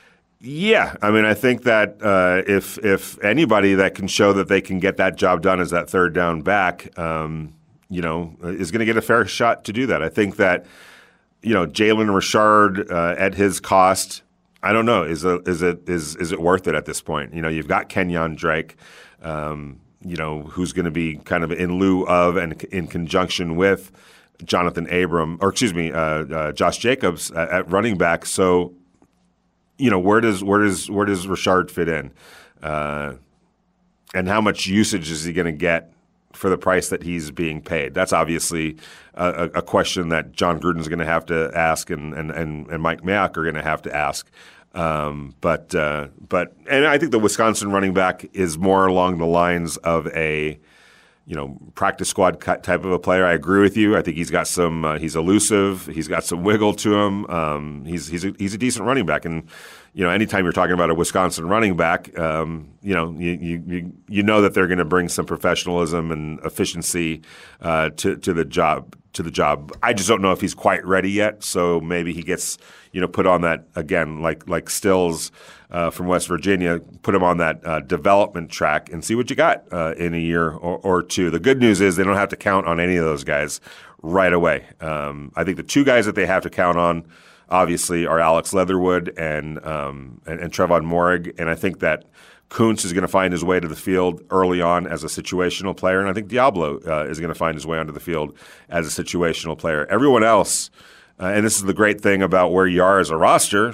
yeah, I mean, I think that uh, if if anybody that can show that they can get that job done as that third down back, um, you know, is going to get a fair shot to do that. I think that, you know, Jalen Richard uh, at his cost, I don't know, is a, is it is is it worth it at this point? You know, you've got Kenyon Drake, um, you know, who's going to be kind of in lieu of and in conjunction with Jonathan Abram, or excuse me, uh, uh, Josh Jacobs at, at running back. So, you know, where does where does where does Richard fit in, uh, and how much usage is he going to get for the price that he's being paid? That's obviously a, a question that John Gruden's going to have to ask, and and and, and Mike Mayock are going to have to ask. Um, but uh, but and I think the Wisconsin running back is more along the lines of a, you know, practice squad type of a player. I agree with you. I think he's got some. Uh, he's elusive. He's got some wiggle to him. Um, he's he's a, he's a decent running back. And you know, anytime you're talking about a Wisconsin running back, um, you know, you you you know that they're going to bring some professionalism and efficiency uh, to to the job. To the job. I just don't know if he's quite ready yet. So maybe he gets, you know, put on that again, like like Stills uh, from West Virginia, put him on that uh, development track and see what you got uh, in a year or, or two. The good news is they don't have to count on any of those guys right away. Um, I think the two guys that they have to count on, obviously, are Alex Leatherwood and um, and, and Trevon Moehrig. And I think that Kuntz is going to find his way to the field early on as a situational player, and I think Diablo uh, is going to find his way onto the field as a situational player. Everyone else, uh, and this is the great thing about where you are as a roster,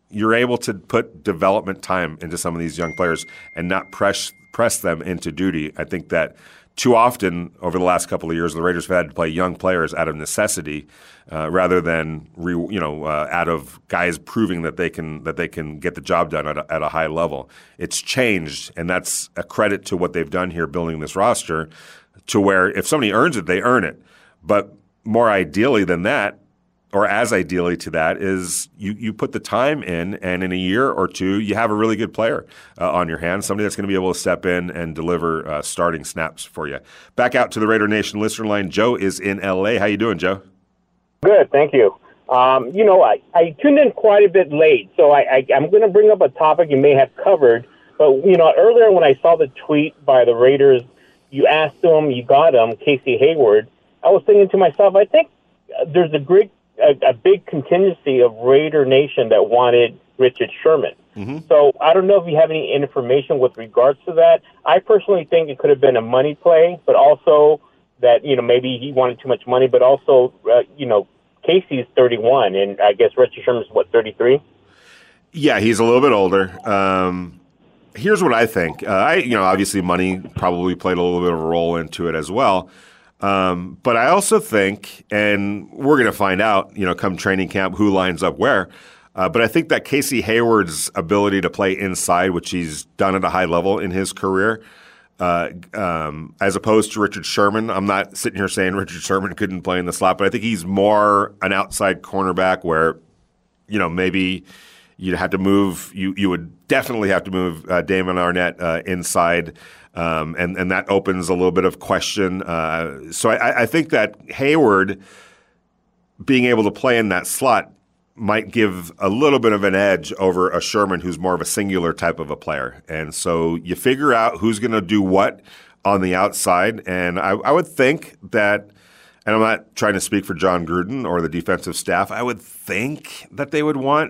you're able to put development time into some of these young players and not press press them into duty. I think that too often over the last couple of years, the Raiders have had to play young players out of necessity uh, rather than re, you know uh, out of guys proving that they can that they can get the job done at a, at a high level. It's changed, and that's a credit to what they've done here building this roster to where if somebody earns it, they earn it. But more ideally than that, or as ideally to that, is you, you put the time in, and in a year or two, you have a really good player uh, on your hands, somebody that's going to be able to step in and deliver uh, starting snaps for you. Back out to the Raider Nation listener line. Joe is in L A. How you doing, Joe? Good, thank you. Um, you know, I, I tuned in quite a bit late, so I, I, I'm going to bring up a topic you may have covered. But, you know, earlier when I saw the tweet by the Raiders, you asked them, you got them, Casey Hayward. I was thinking to myself, I think there's a great A, a big contingency of Raider Nation that wanted Richard Sherman. Mm-hmm. So I don't know if you have any information with regards to that. I personally think it could have been a money play, but also that, you know, maybe he wanted too much money, but also, uh, you know, Casey's thirty-one, and I guess Richard Sherman's, what, thirty-three? Yeah, he's a little bit older. Um, here's what I think. Uh, I, you know, obviously money probably played a little bit of a role into it as well. Um, but I also think, and we're going to find out, you know, come training camp, who lines up where. Uh, but I think that Casey Hayward's ability to play inside, which he's done at a high level in his career, uh, um, as opposed to Richard Sherman. I'm not sitting here saying Richard Sherman couldn't play in the slot, but I think he's more an outside cornerback where, you know, maybe you'd have to move. You you would definitely have to move uh, Damon Arnette uh, inside. Um, and, and that opens a little bit of question. Uh, so I, I think that Hayward being able to play in that slot might give a little bit of an edge over a Sherman who's more of a singular type of a player. And so you figure out who's going to do what on the outside. And I, I would think that, and I'm not trying to speak for John Gruden or the defensive staff, I would think that they would want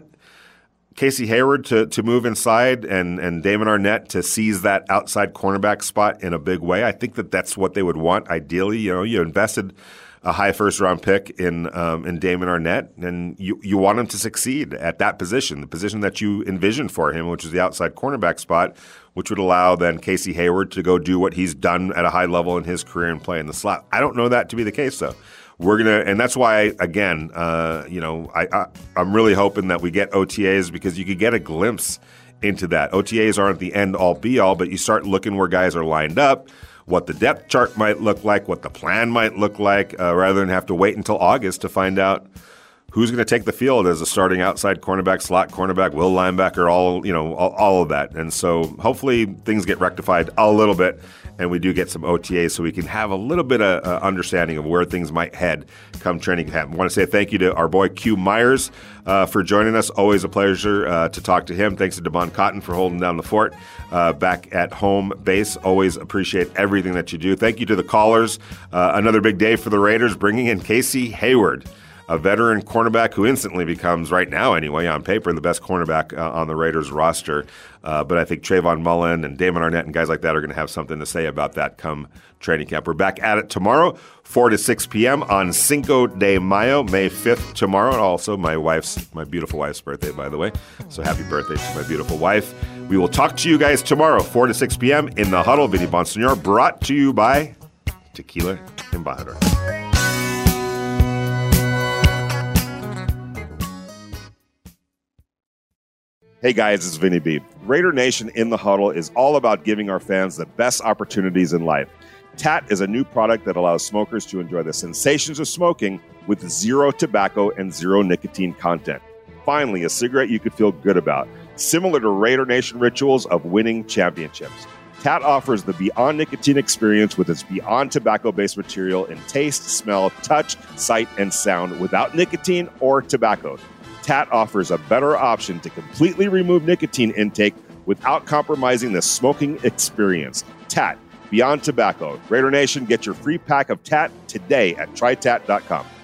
Casey Hayward to to move inside and, and Damon Arnette to seize that outside cornerback spot in a big way. I think that that's what they would want. Ideally, you know, you invested a high first round pick in um, in Damon Arnette, and you you want him to succeed at that position, the position that you envisioned for him, which is the outside cornerback spot, which would allow then Casey Hayward to go do what he's done at a high level in his career and play in the slot. I don't know that to be the case though. We're gonna, and that's why, again, uh, you know, I, I I'm really hoping that we get O T As because you could get a glimpse into that. O T As aren't the end all be all, but you start looking where guys are lined up, what the depth chart might look like, what the plan might look like, uh, rather than have to wait until August to find out who's going to take the field as a starting outside cornerback, slot cornerback, will linebacker, all you know, all, all of that. And so hopefully things get rectified a little bit, and we do get some O T As so we can have a little bit of uh, understanding of where things might head come training camp. I want to say thank you to our boy Q Myers uh, for joining us. Always a pleasure uh, to talk to him. Thanks to Devon Cotton for holding down the fort uh, back at home base. Always appreciate everything that you do. Thank you to the callers. Uh, another big day for the Raiders, bringing in Casey Hayward, a veteran cornerback who instantly becomes, right now anyway, on paper, the best cornerback uh, on the Raiders roster. Uh, but I think Trayvon Mullen and Damon Arnette and guys like that are going to have something to say about that come training camp. We're back at it tomorrow, four to six p.m. on Cinco de Mayo, May fifth tomorrow. And also my wife's, my beautiful wife's birthday, by the way. So happy birthday to my beautiful wife. We will talk to you guys tomorrow, four to six p.m. in the Huddle. Vinny Bonsignor, brought to you by Tequila Embajador. Hey guys, it's Vinny B. Raider Nation in the Huddle is all about giving our fans the best opportunities in life. T A T is a new product that allows smokers to enjoy the sensations of smoking with zero tobacco and zero nicotine content. Finally, a cigarette you could feel good about, similar to Raider Nation rituals of winning championships. T A T offers the Beyond Nicotine experience with its Beyond tobacco-based material in taste, smell, touch, sight, and sound without nicotine or tobacco. T A T offers a better option to completely remove nicotine intake without compromising the smoking experience. T A T, Beyond Tobacco. Raider Nation, get your free pack of T A T today at try tat dot com.